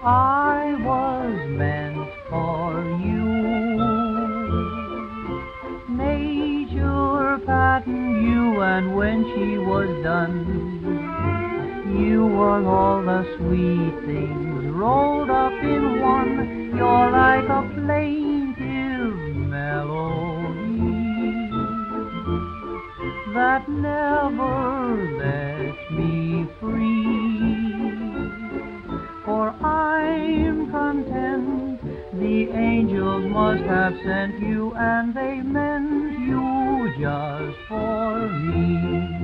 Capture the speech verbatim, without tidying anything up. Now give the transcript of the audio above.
I was meant for you. Nature patterned you, and when she was done, you were all the sweet things rolled up in one. You're like a plaintive melody that never lets me free. For I'm content the angels must have sent you, and they meant you just for me.